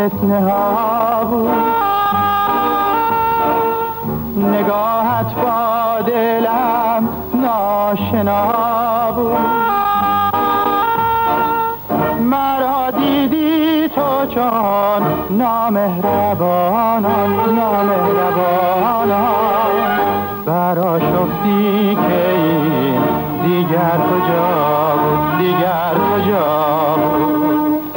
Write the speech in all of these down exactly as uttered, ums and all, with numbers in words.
فتنه ها بود، نگاهت با دلم ناشنا بود. مرا دیدی تو چون نامهربانان نامهربانان، برا شفتی که این دیگر کجا بود، دیگر کجا بود.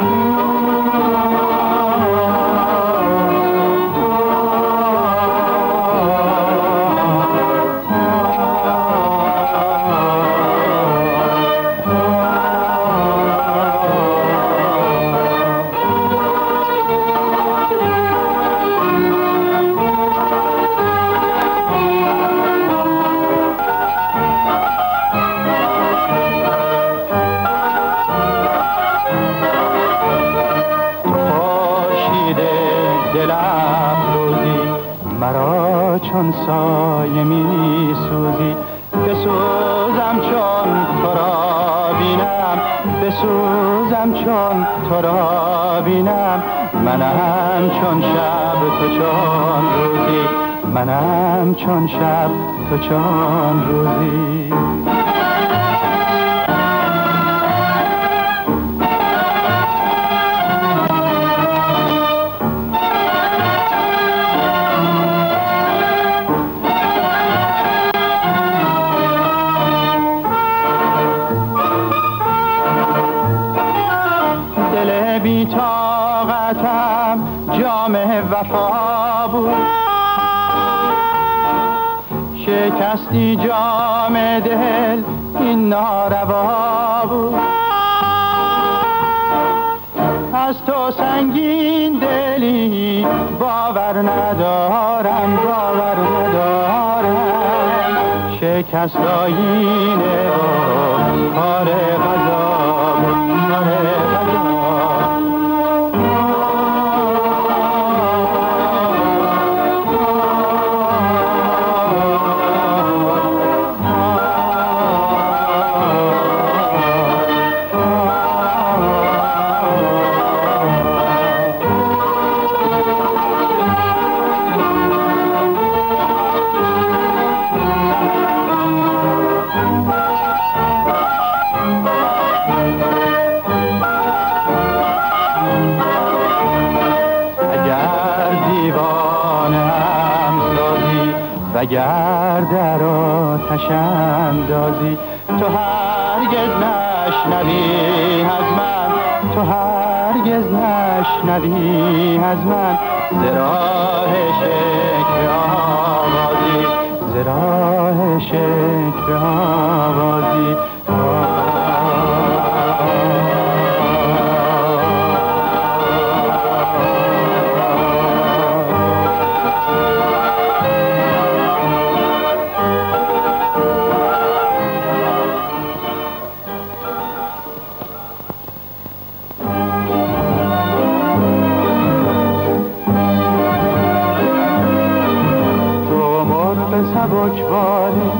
مرا چون سایه می سوزی، بسوزم چون تو را بینم، بسوزم چون تو را بینم. منم چون شب تو چون روزی، منم چون شب تو چون روزی. بی طاقتم جام وفا بود، شکستی جام دل این ناروا بود. از تو سنگین دلی باور ندارم، باور ندارم. شکست آیینه و کار قضا بود، کار قضا. وگر در آتش اندازی، تو هرگز نشنوی از من، تو هرگز نشنوی از من. ز راه شکر آوازی، ز راه شکر آوازی. سبکبالی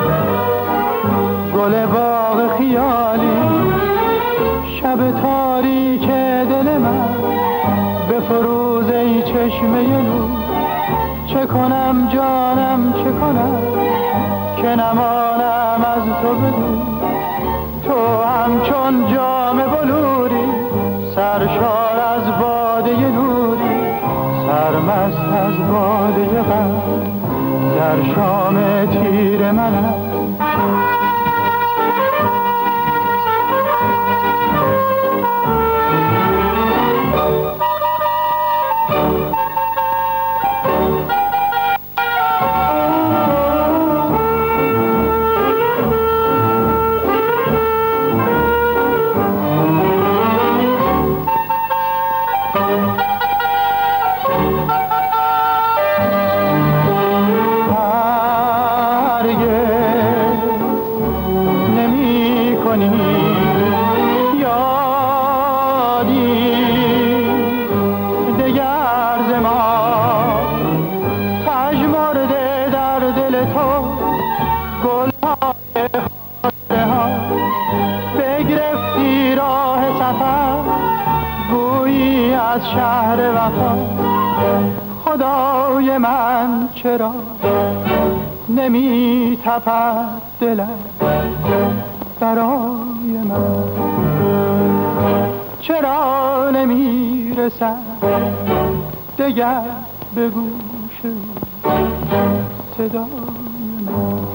گل باغ خیالی، شب تاریک دل من بفروز ای چشمه نور. چه کنم جانم چه کنم که نمانم از تو بدور. تو همچون جام بلوری، سرشار از باده نوری، سرمست از باده غم در شام تیر منم. بگرفتی راه سفر، گویی از شهر وفا. خدای من چرا نمی تپد دلم برای من، چرا نمی رسد دگر به گوش صدای من.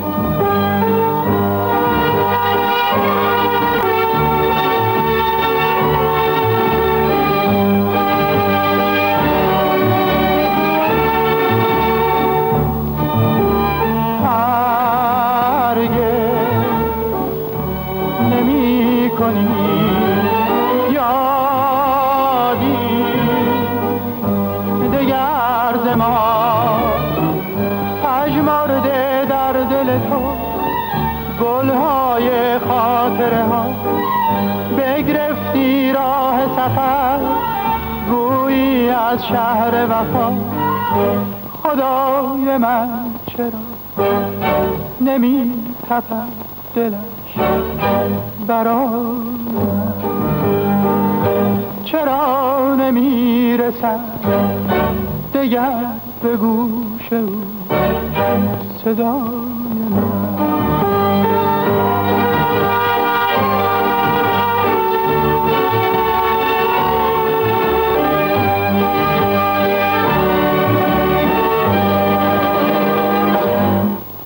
گلهای خاطره ها بگرفتی راه سفر، گویی از شهر وفا. خدای من چرا نمی تپد دلش برای من، چرا نمی رسد دگر به گوش او صدا